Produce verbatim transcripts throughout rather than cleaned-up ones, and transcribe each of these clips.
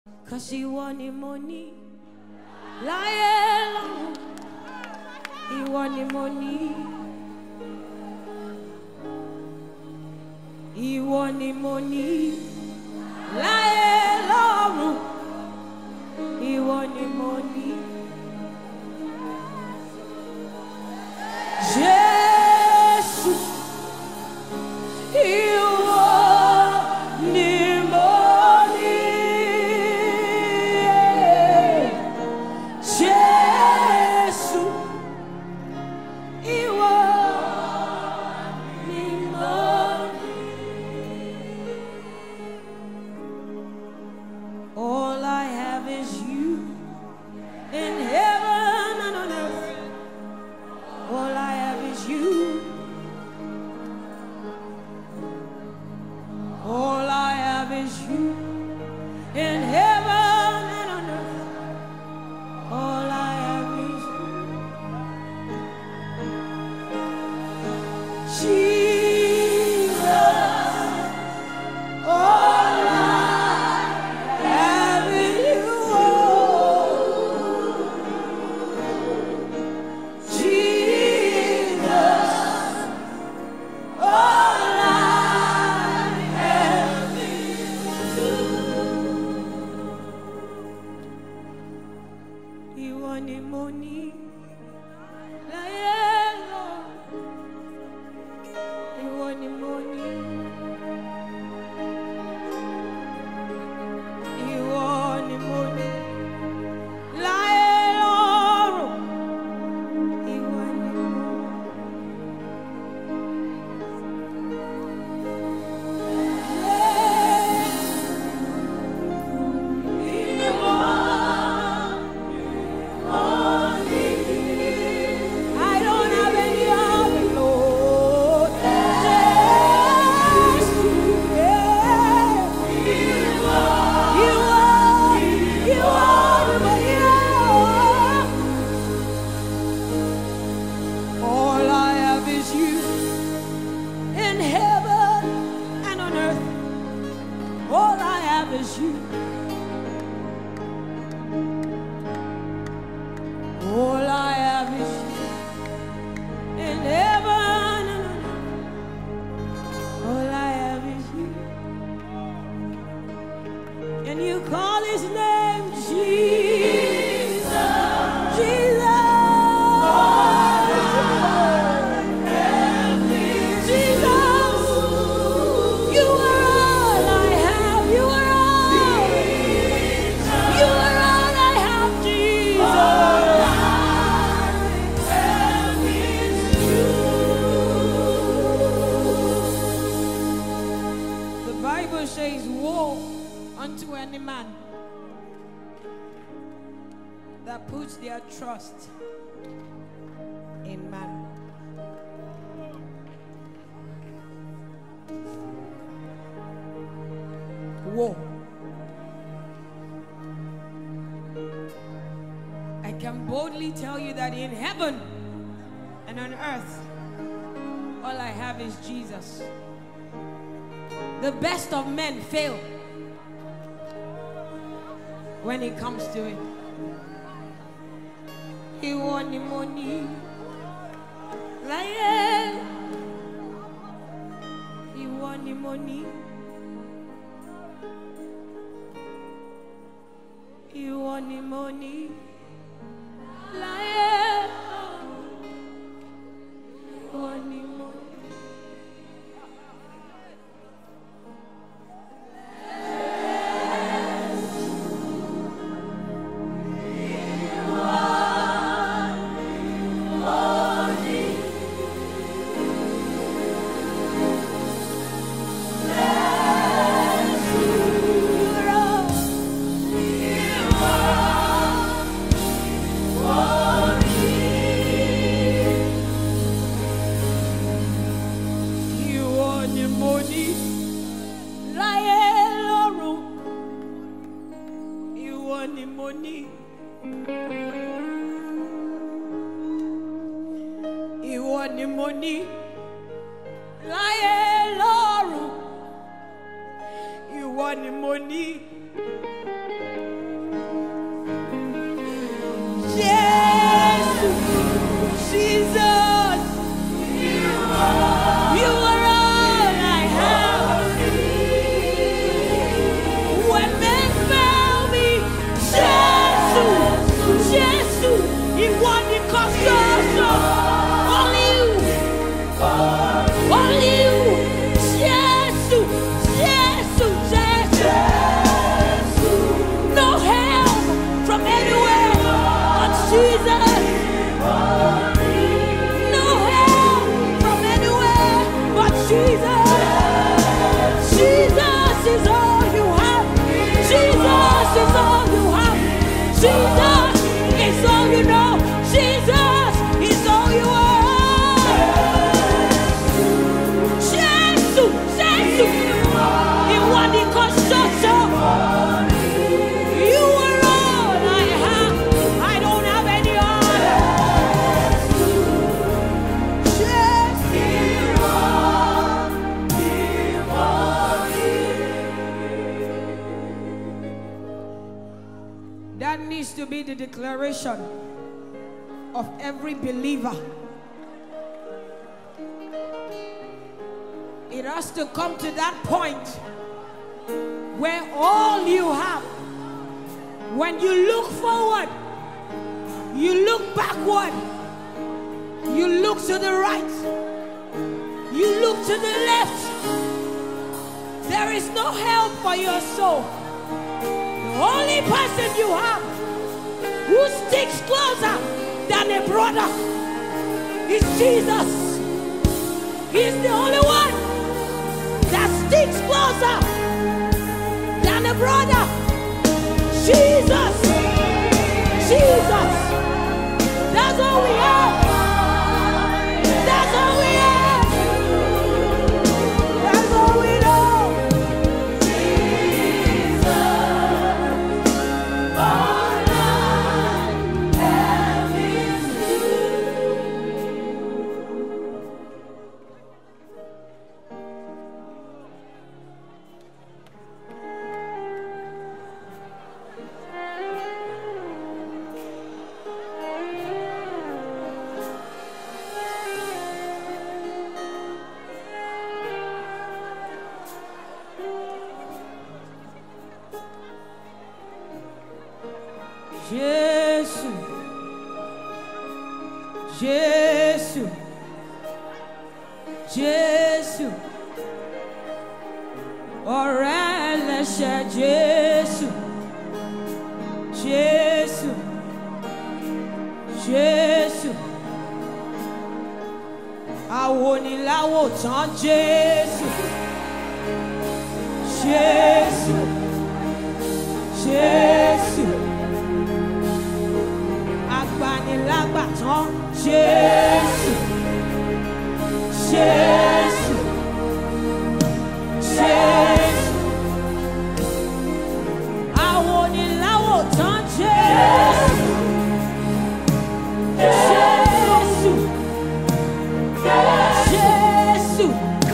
'Cause ìwọ ni mo ní láyé lọ́run, ìwọ ni mo ní, ìwọ ni mo ní láyé lọ́run, ìwọ ni mo ní. Jésù, ìwọ ni mo ní. Jésù, ìwọ ni mo ní. All I have is you in heaven and on earth. All I have is you. All I have is you in heaven and on earth. All I have is you. Jesus, all I have is you. Jesus, all I have is you. Ìwọ ni mo ní láyé lọ́run, ìwọ ni mo ní, ìwọ ni mo ní láyé lọ́run, ìwọ ni mo ní. I don't have any other, Lord. Just you, yeah. You are, you are my hero. All I have is you in heaven and on earth. All I have is you. All I have is you in heaven and on earth. All I have is you. And you call his name Jesus. Jesus. Jesus. You are all I have. You are all. You are all I have, Jesus. The Bible says, woe unto any man that puts their trust in man. Woe. I can boldly tell you that in heaven and on earth, all I have is Jesus. The best of men fail when it comes to it. Ìwọ ni mo ní láyé, ìwọ ni mo ní, ìwọ ni mo ní láyé, ìwọ ni mo ní. Ìwọ ni mo ní láyé lọ́run, ìwọ ni mo ní. Jesus is all you know. Jesus is all you are. Jesus, Jesus, in what he construction. You are all I have. I don't have any other. That needs to be the declaration of every believer. It has to come to that point where all you have, when you look forward, you look backward, you look to the right, you look to the left, there is no help for your soul. The only person you have who sticks closer than a brother is Jesus. He's the only one that sticks closer than a brother. Jesus. Jesus. That's all we have. That's all we have. That's all we know. Jesus. All I have is Jesus, Jesus, Jesus, ọ̀rẹ́ ẹlẹ́ṣẹ̀ Jésù, Jésù, Jésù, awoniláwòtán Jésù, Jésù, Jésù. Agbanilágbàtán Jésù, Jésù, Jésù, awoniláwòtán Jésù, Jésù, Jésù,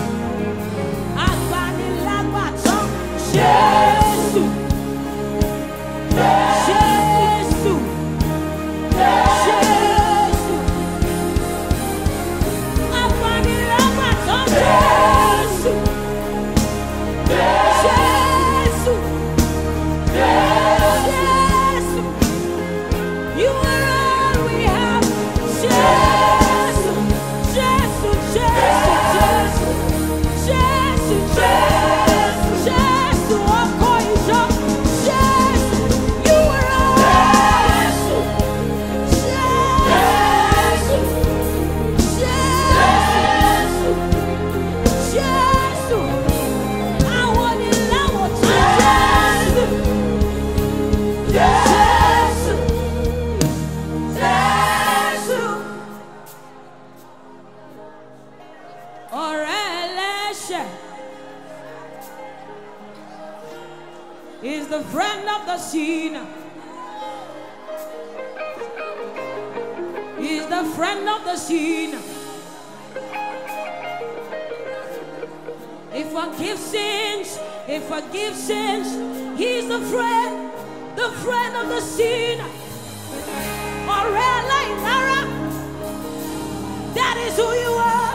agbanilágbàtán Jésù, Jésù. Jésù, agbanilágbàtán Jésù, Jésù, Jésù, you are all we have. Jésù, Jésù, Jésù, Jésù, Jésù, Jésù, ọkọ ìjọ, Jésù, you are all. Is the friend of the sinner. He's the friend of the sinner. He forgives sins. He forgives sins. He's the friend, the friend of the sinner. Orella Inara. That is who you are.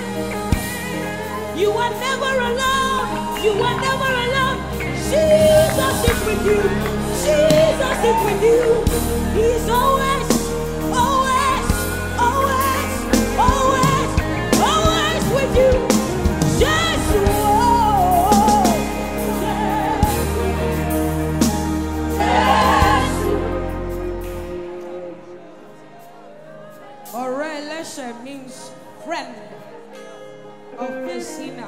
You are never alone. You are never alone. Jesus is with you. Jesus is with you. He's always, always, always, always, always with you. Jesus. Orelesha means friend of the sinner.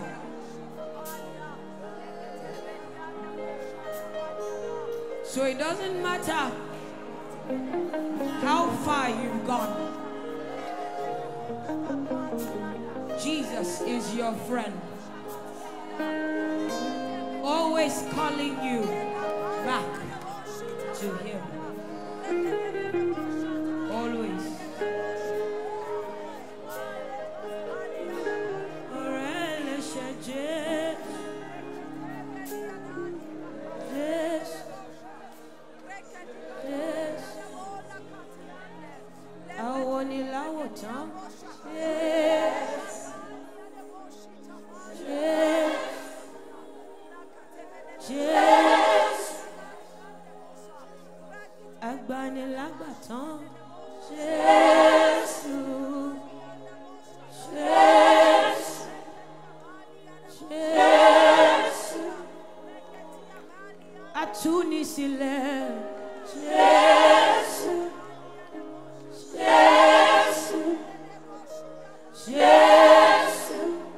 So it doesn't matter how far you've gone. Jesus is your friend, always calling you back to him. Always. Yes. Yes. Yes. Agbanilagbaton. Yes. Yes. Yes. Atunisile. Yes. Yes. Yes.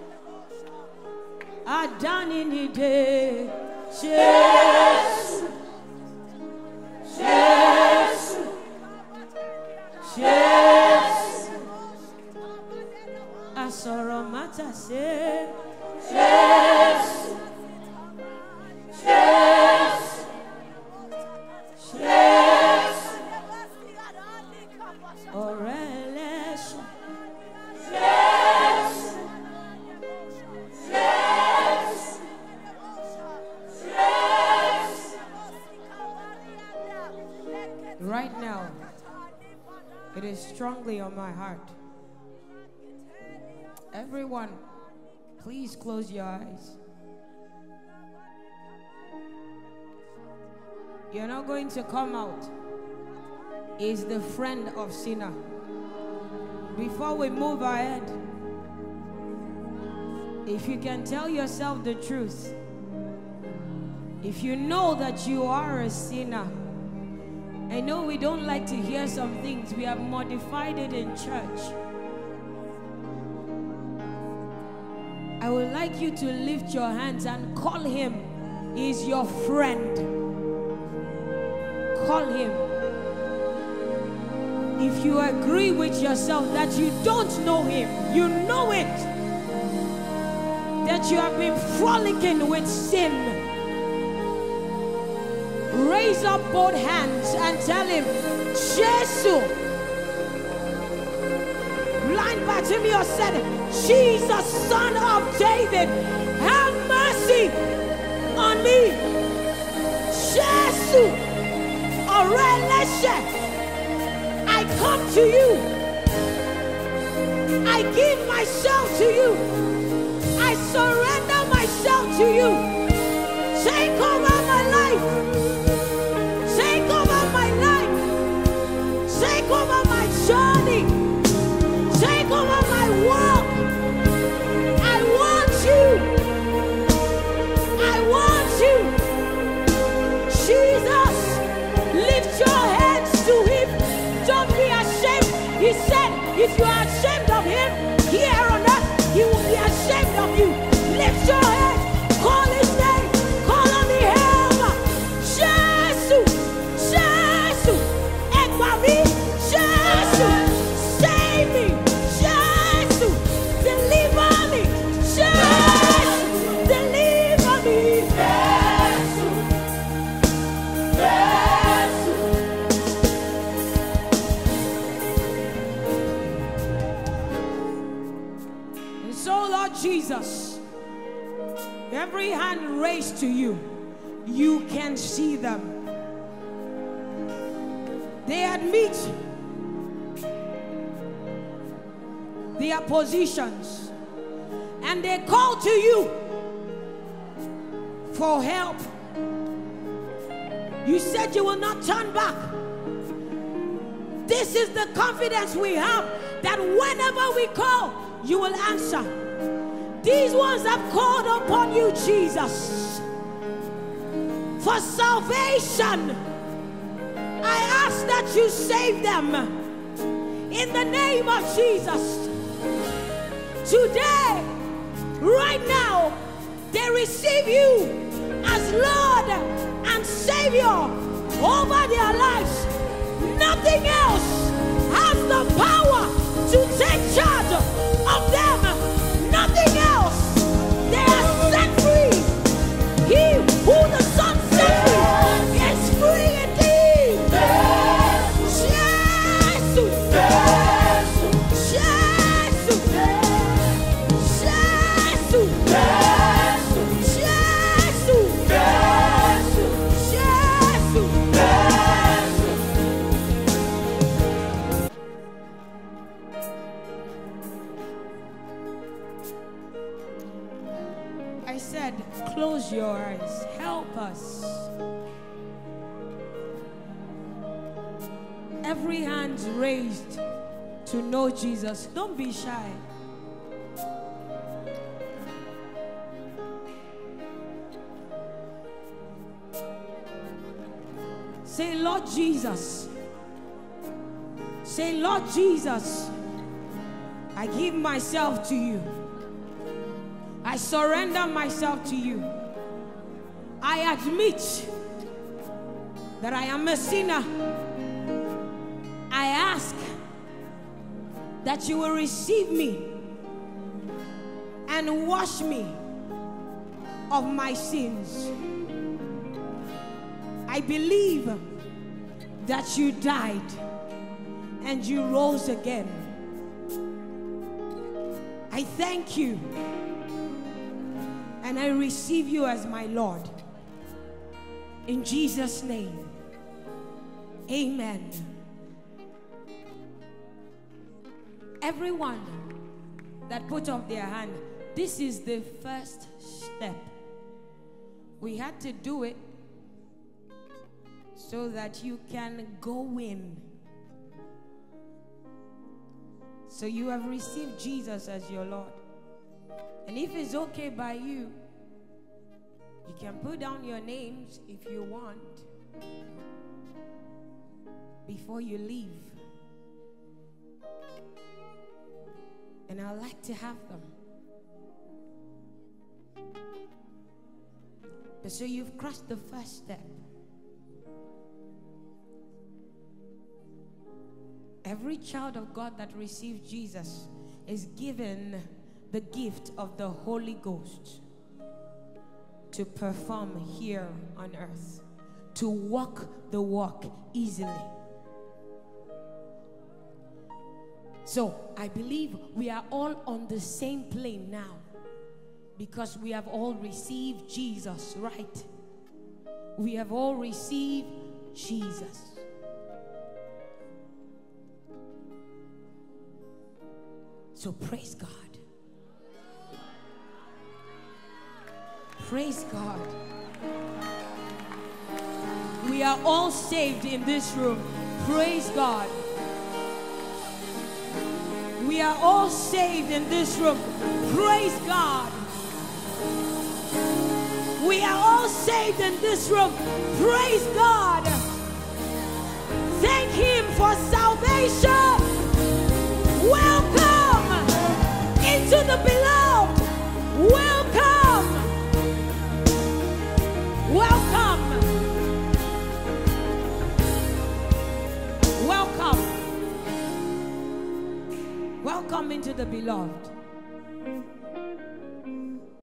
Adani ni de. Yes. Yes. Yes. Asoro mata se. Yes. Yes. Yes. Oreles. Yes. Yes. Yes. Right now, it is strongly on my heart. Everyone, please close your eyes. You're not going to come out. Is the friend of sinner. Before we move ahead, if you can tell yourself the truth, if you know that you are a sinner, I know we don't like to hear some things. We have modified it in church. I would like you to lift your hands and call him. He's your friend. Call him. If you agree with yourself that you don't know him, you know it, that you have been frolicking with sin, raise up both hands and tell him, Jesus. Blind Bartimaeus said, Jesus, son of David, have mercy on me. Jesus, Oreleshe, I come to you. I give myself to you. I surrender myself to you. Take over my life. Take over my life. Take over my journey. Take over my walk. I want you. I want you. Jesus, lift your hands to him. Don't be ashamed. He said, if you are ashamed of him here on earth, he will be ashamed of you. Lift your hands. Call his name. Call on the help. Jesus. Jesus. Ekbami. Jesus. Save me. Jesus. Deliver me. Jesus. Deliver me. Jesus. Jesus. And so, Lord Jesus, every hand raised to you, you can see them. They admit their positions and they call to you for help. You said you will not turn back. This is the confidence we have, that whenever we call, you will answer. These ones have called upon you, Jesus, for salvation. I ask that you save them in the name of Jesus. Today, right now, they receive you as Lord and Savior over their lives. every hand raised to know Jesus. Don't be shy. Say, Lord Jesus. Say, Lord Jesus, I give myself to you. I surrender myself to you. I admit that I am a sinner. I ask that you will receive me and wash me of my sins. I believe that you died and you rose again. I thank you and I receive you as my Lord. In Jesus' name, amen. Everyone that put up their hand, this is the first step. We had to do it so that you can go in. So you have received Jesus as your Lord. And if it's okay by you, you can put down your names if you want before you leave. And I'd like to have them. But so you've crossed the first step. Every child of God that receives Jesus is given the gift of the Holy Ghost to perform here on earth, to walk the walk easily. So I believe we are all on the same plane now because we have all received Jesus, right? We have all received Jesus. So praise God. Praise God. We are all saved in this room. Praise God. We are all saved in this room. Praise God. We are all saved in this room. Praise God. Thank Him for salvation. Welcome into the beloved. Welcome. Welcome. Welcome. Welcome into the beloved.